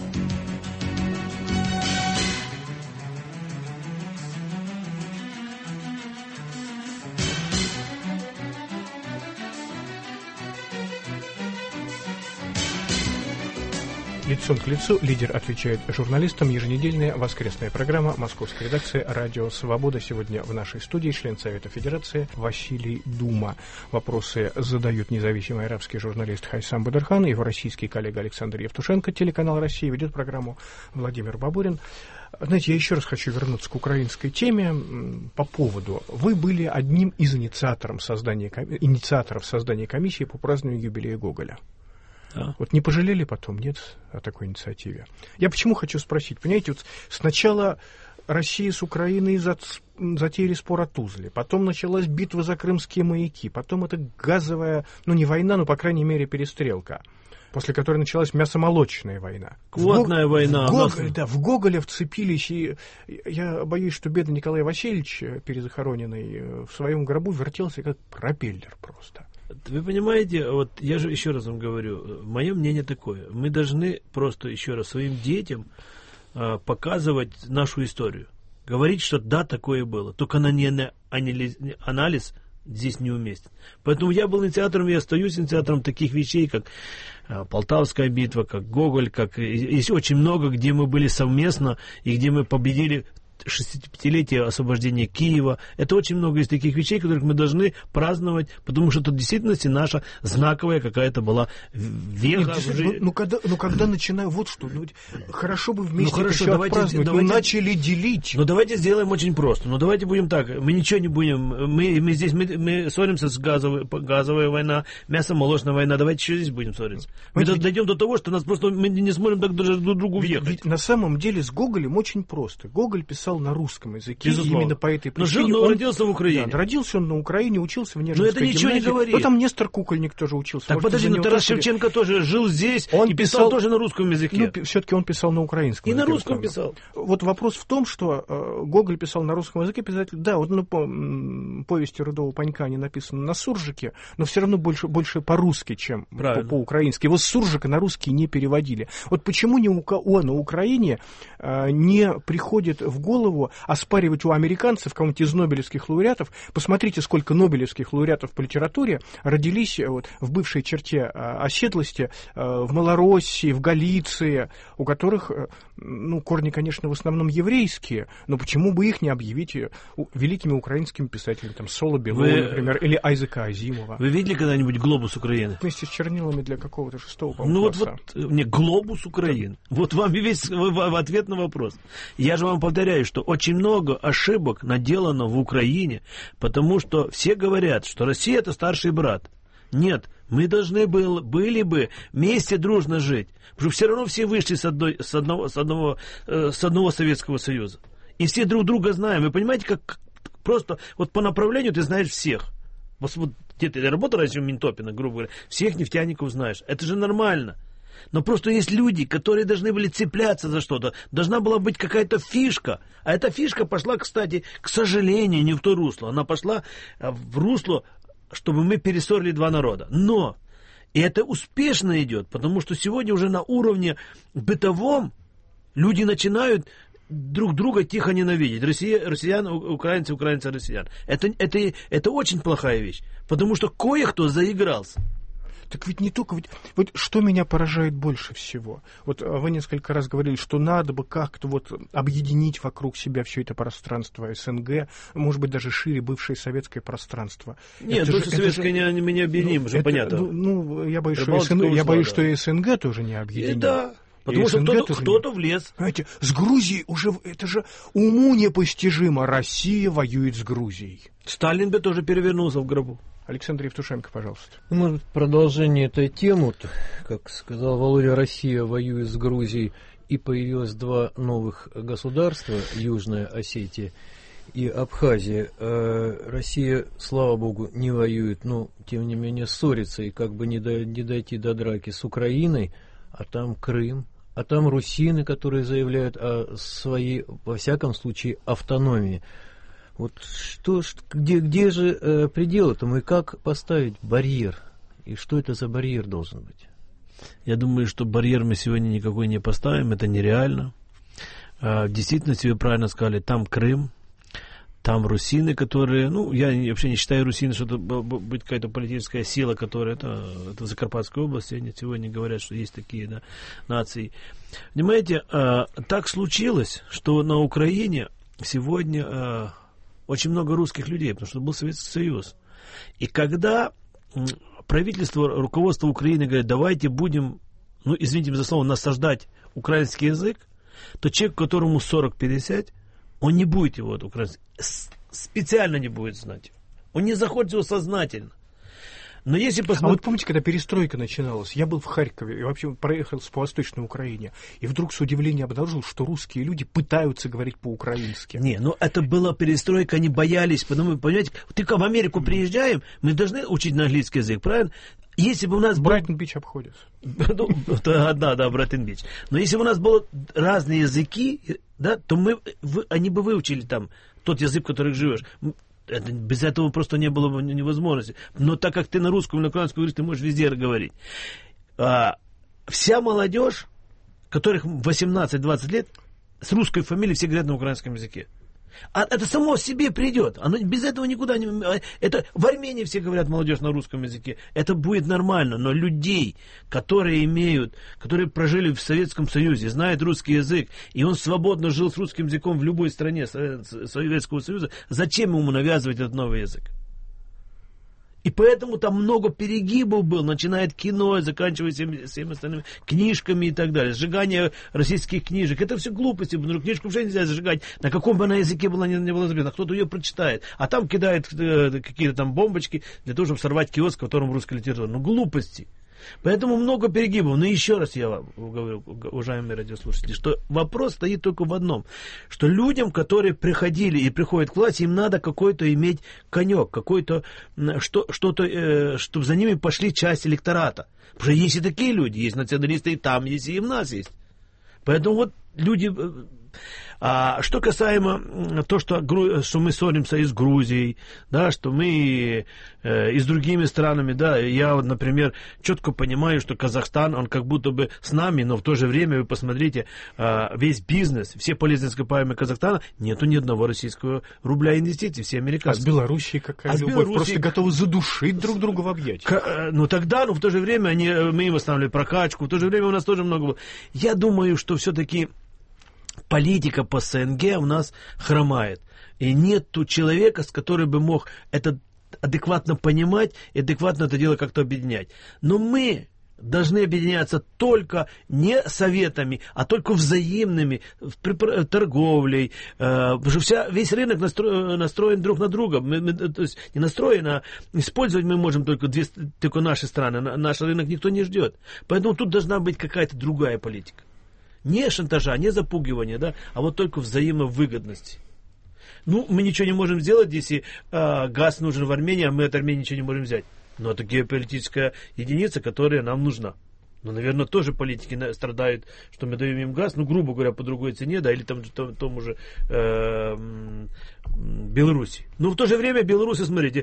Лицом к лицу лидер отвечает журналистам. Еженедельная воскресная программа московской редакции «Радио Свобода». Сегодня в нашей студии член Совета Федерации Василий Дума. Вопросы задают независимый арабский журналист Хайсам Бадырхан и его российский коллега Александр Евтушенко. Телеканал «Россия» ведет программу Владимир Бабурин. Знаете, я еще раз хочу вернуться к украинской теме по поводу. Вы были одним из инициаторов создания комиссии по празднованию юбилея Гоголя. Да. Вот не пожалели потом, нет, о такой инициативе? Я почему хочу спросить? Понимаете, вот сначала Россия с Украиной затеяли спор о Тузле, потом началась битва за крымские маяки, потом это газовая, ну не война, но по крайней мере перестрелка, после которой началась мясомолочная война. Водная война. В Гоголя вцепились, и я боюсь, что бедный Николай Васильевич, перезахороненный, в своем гробу вертелся как пропеллер просто. Вы понимаете, вот я же еще раз вам говорю, мое мнение такое, мы должны просто еще раз своим детям показывать нашу историю, говорить, что да, такое было, только анализ здесь неуместен. Поэтому я был инициатором и остаюсь инициатором таких вещей, как Полтавская битва, как Гоголь, как есть очень много, где мы были совместно и где мы победили 65-летие освобождения Киева. Это очень много из таких вещей, которых мы должны праздновать, потому что это в действительности наша знаковая какая-то была веха. Когда начинаю, вот что, хорошо бы вместе хорошо, еще отпраздновать, начали делить. Давайте сделаем очень просто. Давайте будем так, мы ничего не будем, мы здесь, мы ссоримся с газовая война, мясо-молочная война, давайте еще здесь будем ссориться. Мы дойдем до того, что мы не сможем друг другу въехать. Ведь на самом деле с Гоголем очень просто. Гоголь писал на русском языке, безусловно. Именно по этой причине. Но он родился в Украине. Да, родился он на Украине, учился в Нежинской гимназии. Но это ничего не говорит. Но там Нестор Кукольник тоже учился. Так подожди, Тарас Шевченко тоже жил здесь и писал тоже на русском языке. Все-таки он писал на украинском языке. И на русском писал. Вот вопрос в том, что Гоголь писал на русском языке, писатель, да, вот повести Рудого Панька они написаны на суржике, но все равно больше по-русски, чем по-украински. Его с суржика на русский не переводили. Вот почему на Украине не приходит в голову оспаривать у американцев кого-нибудь из нобелевских лауреатов? Посмотрите, сколько нобелевских лауреатов по литературе родились в бывшей черте оседлости, в Малороссии, в Галиции, у которых, корни, конечно, в основном еврейские, но почему бы их не объявить великими украинскими писателями, там, Соло Белова, например, или Айзека Азимова? Вы видели когда-нибудь «Глобус Украины»? Вместе с чернилами для какого-то 6-го, по-моему, класса. «Глобус Украины». Вот вам весь в ответ на вопрос. Я же вам повторяю, что очень много ошибок наделано в Украине, потому что все говорят, что Россия — это старший брат. Нет, мы должны были бы вместе дружно жить, потому что все равно все вышли с одного Советского Союза. И все друг друга знаем. Вы понимаете, как просто вот по направлению ты знаешь всех. Вот где-то я работал раньше в Минтопино, грубо говоря, всех нефтяников знаешь. Это же нормально. Но просто есть люди, которые должны были цепляться за что-то. Должна была быть какая-то фишка. А эта фишка пошла, кстати, к сожалению, не в то русло. Она пошла в русло, чтобы мы перессорили два народа. Но и это успешно идет, потому что сегодня уже на уровне бытовом люди начинают друг друга тихо ненавидеть. Россиян, украинцы, россиян. Это очень плохая вещь, потому что кое-кто заигрался. Так ведь не только... Вот что меня поражает больше всего? Вот вы несколько раз говорили, что надо бы как-то объединить вокруг себя все это пространство СНГ, может быть, даже шире бывшее советское пространство. Нет, бывшее советское мы не объединим, уже понятно. Я боюсь, что и СНГ тоже не объединим. Да. Потому что кто-то влез. Понимаете, с Грузией уже... Это же уму непостижимо. Россия воюет с Грузией. Сталин бы тоже перевернулся в гробу. Александр Евтушенко, пожалуйста. Может, в продолжение этой темы, как сказал Володя, Россия воюет с Грузией, и появилось два новых государства, Южная Осетия и Абхазия. Россия, слава богу, не воюет, но, тем не менее, ссорится, и как бы не дойти до драки с Украиной, а там Крым, а там русины, которые заявляют о своей, во всяком случае, автономии. Вот где же предел этому, и как поставить барьер? И что это за барьер должен быть? Я думаю, что барьер мы сегодня никакой не поставим, это нереально. В действительности, вы правильно сказали, там Крым, там русины, которые, я вообще не считаю русины, что это будет какая-то политическая сила, которая, это Закарпатская область, они сегодня говорят, что есть такие нации. Понимаете, так случилось, что на Украине сегодня... очень много русских людей, потому что был Советский Союз. И когда правительство, руководство Украины говорит, давайте будем, извините за слово, насаждать украинский язык, то человек, которому 40-50, он не будет его украинский, специально не будет знать. Он не заходит его сознательно. Но если посмотреть... А вот помните, когда перестройка начиналась, я был в Харькове и вообще проехал по Восточной Украине, и вдруг с удивлением обнаружил, что русские люди пытаются говорить по-украински. Не, это была перестройка, они боялись, потому, понимаете, только в Америку приезжаем, мы должны учить на английский язык, правильно? Если бы у нас Брайтон-Бич обходится. Да, Брайтон-Бич. Но если бы у нас были разные языки, да, то они бы выучили там тот язык, в котором живешь. Без этого просто не было бы невозможности. Но так как ты на русском, на украинском говоришь, ты можешь везде говорить. Вся молодежь, которых 18-20 лет, с русской фамилией все говорят на украинском языке. А это само себе придет. Оно без этого никуда не... Это в Армении все говорят молодежь на русском языке. Это будет нормально. Но людей, которые прожили в Советском Союзе, знают русский язык, и он свободно жил с русским языком в любой стране Советского Союза, зачем ему навязывать этот новый язык? И поэтому там много перегибов было, начиная от кино, заканчивая всеми остальными книжками и так далее. Сжигание российских книжек. Это все глупости, потому что книжку уже нельзя зажигать, на каком бы она языке была не была записана. Кто-то ее прочитает. А там кидает какие-то там бомбочки для того, чтобы сорвать киоск, в котором русская литература. Ну, глупости. Поэтому много перегибов. Но еще раз я вам говорю, уважаемые радиослушатели, что вопрос стоит только в одном. Что людям, которые приходили и приходят к власти, им надо какой-то иметь конек, какой-то, что-то, чтобы за ними пошли часть электората. Потому что есть и такие люди, есть националисты и там есть, и в нас есть. Поэтому вот люди... А что касаемо того, что мы ссоримся и с Грузией, да, что мы и с другими странами, да, я вот, например, четко понимаю, что Казахстан, он как будто бы с нами, но в то же время, вы посмотрите, весь бизнес, все полезные ископаемые Казахстана, нету ни одного российского рубля инвестиций, все американцы. А с Белоруссией какая любовь? Просто готовы задушить друг друга в объятиях. Ну тогда, в то же время мы им останавливали прокачку, в то же время у нас тоже много было. Я думаю, что все-таки политика по СНГ у нас хромает. И нет человека, с которым бы мог это адекватно понимать и адекватно это дело как-то объединять. Но мы должны объединяться только не советами, а только взаимными, торговлей. Потому что весь рынок настроен друг на друга. То есть не настроен, а использовать мы можем только наши страны. Наш рынок никто не ждет. Поэтому тут должна быть какая-то другая политика. Не шантажа, не запугивания, да, а вот только взаимовыгодности. Ну, мы ничего не можем сделать, если газ нужен в Армении, а мы от Армении ничего не можем взять. Но это геополитическая единица, которая нам нужна. Но, наверное, тоже политики страдают, что мы даем им газ, грубо говоря, по другой цене, да, или там тому же Беларуси. Но в то же время белорусы, смотрите,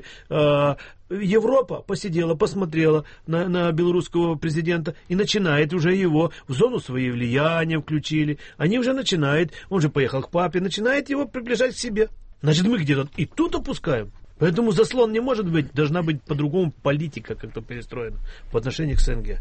Европа посидела, посмотрела на белорусского президента и начинает уже его в зону своего влияния включили. Они уже начинают, он же поехал к папе, начинает его приближать к себе. Значит, мы где-то и тут опускаем. Поэтому заслон не может быть, должна быть по-другому политика как-то перестроена в отношении к СНГ.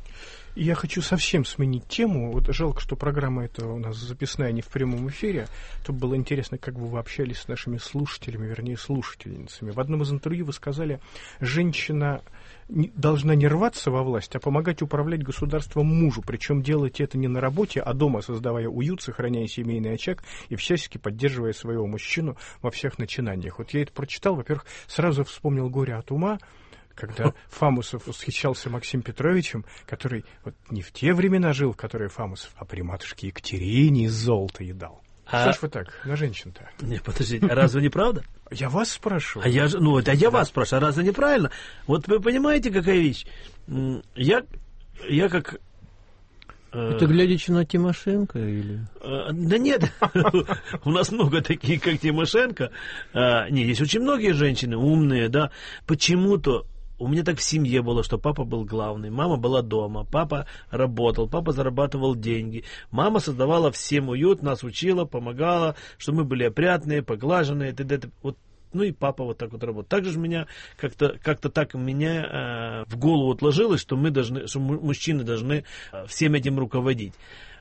Я хочу совсем сменить тему. Вот жалко, что программа эта у нас записная не в прямом эфире. То было интересно, как бы вы общались с нашими слушателями, вернее, слушательницами. В одном из интервью вы сказали, женщина должна не рваться во власть, а помогать управлять государством мужу. Причем делать это не на работе, а дома, создавая уют, сохраняя семейный очаг и всячески поддерживая своего мужчину во всех начинаниях. Вот я это прочитал, во-первых, сразу вспомнил «Горе от ума», когда Фамусов восхищался Максимом Петровичем, который вот не в те времена жил, в которые Фамусов, а при матушке Екатерине из золота едал. Что ж вы так, на женщин-то? Не, подождите, а разве не правда? Я вас спрашиваю. Я вас спрашиваю, а разве неправильно? Вот вы понимаете, какая вещь? Я как... Это глядячи на Тимошенко или... Да нет, у нас много таких, как Тимошенко. Нет, есть очень многие женщины умные, да. Почему-то у меня так в семье было, что папа был главный, мама была дома, папа работал, папа зарабатывал деньги, мама создавала всем уют, нас учила, помогала, что мы были опрятные, поглаженные, т.д. Вот. Ну и папа вот так вот работал. Также же меня как-то так меня в голову отложилось, что мужчины должны всем этим руководить.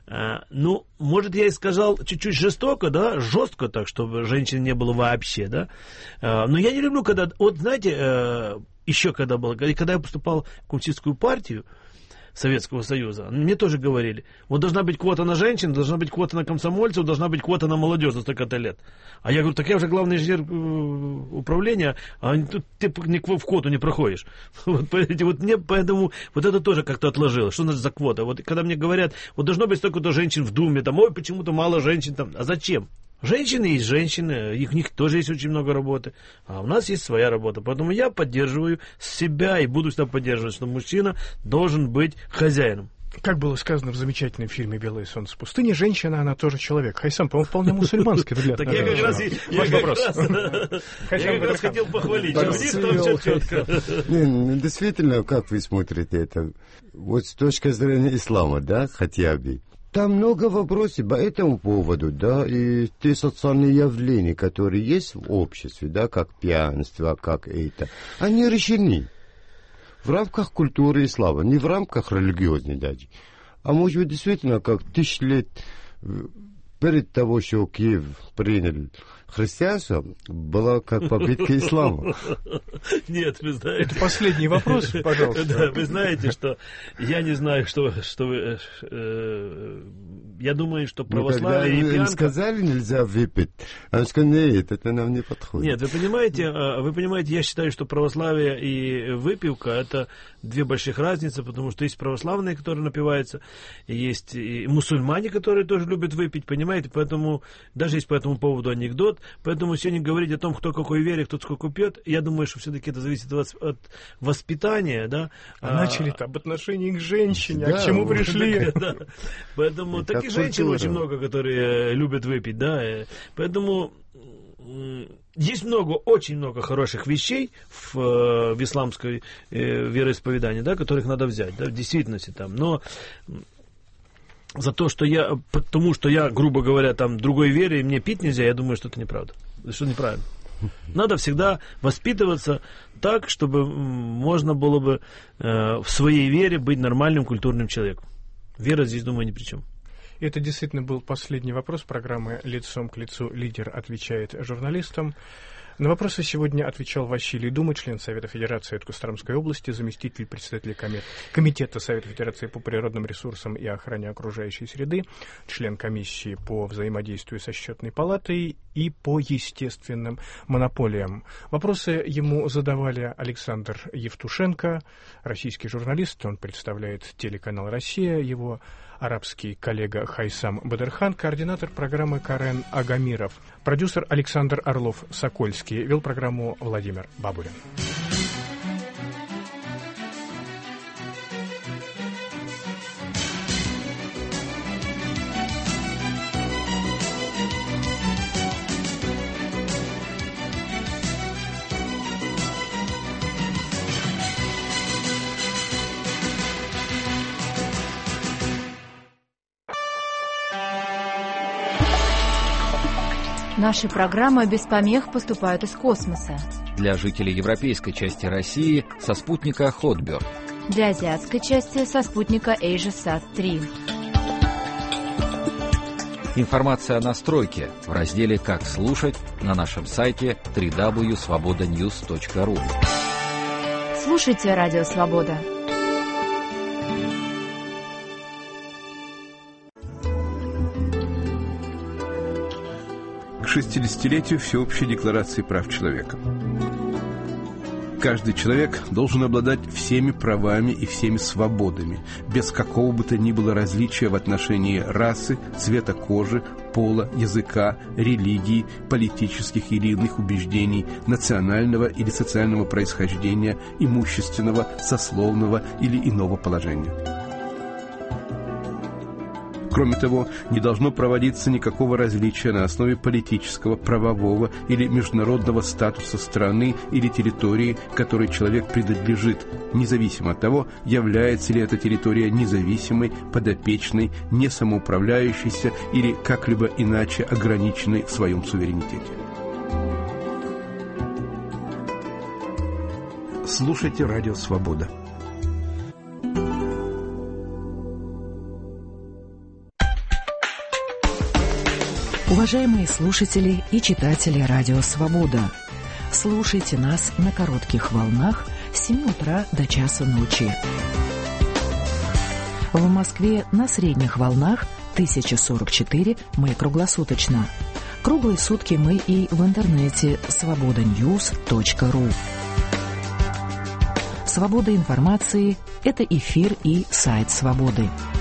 Ну, может, я и сказал чуть-чуть жестоко, да, жестко так, чтобы женщин не было вообще, да. Но я не люблю, когда, вот знаете, еще когда я поступал в коммунистическую партию Советского Союза, мне тоже говорили, вот должна быть квота на женщин, должна быть квота на комсомольцев, должна быть квота на молодежь за столько-то лет. А я говорю, так я уже главный инженер управления, а тут ты в квоту не проходишь. Поэтому вот это тоже как-то отложилось. Что значит за квота? Вот когда мне говорят, вот должно быть столько-то женщин в Думе, там, ой, почему-то мало женщин там. А зачем? Женщины есть женщины, у них тоже есть очень много работы, а у нас есть своя работа. Поэтому я поддерживаю себя и буду всегда поддерживать, что мужчина должен быть хозяином. Как было сказано в замечательном фильме «Белое солнце пустыни», женщина, она тоже человек. Хайсам, по-моему, вполне мусульманский взгляд. Так я как раз хотел похвалить. Действительно, как вы смотрите это? Вот с точки зрения ислама, да, хотя бы. Там много вопросов по этому поводу, да, и те социальные явления, которые есть в обществе, да, как пьянство, как это, они решены в рамках культуры ислама, не в рамках религиозной даже. А может быть, действительно, как 1000 лет перед того, что Киев принял христианство, была как попытка ислама. Нет, вы знаете... Это последний вопрос, пожалуйста. Да, вы знаете, что... Я не знаю, что вы... Я думаю, что православие и пьянка... Когда сказали, нельзя выпить, он сказал, нет, это нам не подходит. Нет, вы понимаете, я считаю, что православие и выпивка — это две больших разницы, потому что есть православные, которые напиваются, и есть и мусульмане, которые тоже любят выпить, понимаете, поэтому даже есть по этому поводу анекдот, поэтому сегодня говорить о том, кто какой верит, кто сколько пьет, я думаю, что все-таки это зависит от воспитания, да. Начали-то об отношении к женщине, да, а к чему пришли? Да. Поэтому таких женщин очень много, которые любят выпить, да, поэтому... Есть очень много хороших вещей в исламской вероисповедании, да, которых надо взять, да, в действительности там, но потому что я, грубо говоря, там другой вере, и мне пить нельзя, я думаю, что это неправда, что неправильно. Надо всегда воспитываться так, чтобы можно было бы в своей вере быть нормальным культурным человеком. Вера здесь, думаю, ни при чем. Это действительно был последний вопрос программы «Лицом к лицу. Лидер отвечает журналистам». На вопросы сегодня отвечал Василий Дума, член Совета Федерации от Костромской области, заместитель председателя Комитета Совета Федерации по природным ресурсам и охране окружающей среды, член комиссии по взаимодействию со Счетной палатой и по естественным монополиям. Вопросы ему задавали Александр Евтушенко, российский журналист, он представляет телеканал «Россия», его арабский коллега Хайсам Бадырхан, координатор программы Карен Агамиров, продюсер Александр Орлов-Сокольский, вел программу Владимир Бабурин. Наши программы без помех поступают из космоса. Для жителей европейской части России со спутника Хотберг. Для азиатской части со спутника AsiaSat-3. Информация о настройке в разделе «Как слушать» на нашем сайте www.svobodanews.ru. Слушайте Радио Свобода. К 60-летию Всеобщей декларации прав человека. Каждый человек должен обладать всеми правами и всеми свободами, без какого бы то ни было различия в отношении расы, цвета кожи, пола, языка, религии, политических или иных убеждений, национального или социального происхождения, имущественного, сословного или иного положения. Кроме того, не должно проводиться никакого различия на основе политического, правового или международного статуса страны или территории, которой человек принадлежит, независимо от того, является ли эта территория независимой, подопечной, несамоуправляющейся или как-либо иначе ограниченной в своем суверенитете. Слушайте Радио Свобода. Уважаемые слушатели и читатели Радио Свобода, слушайте нас на коротких волнах с 7 утра до часу ночи. В Москве на средних волнах 1044 мы круглосуточно. Круглые сутки мы и в интернете svobodanews.ru. Свобода информации – это эфир и сайт Свободы.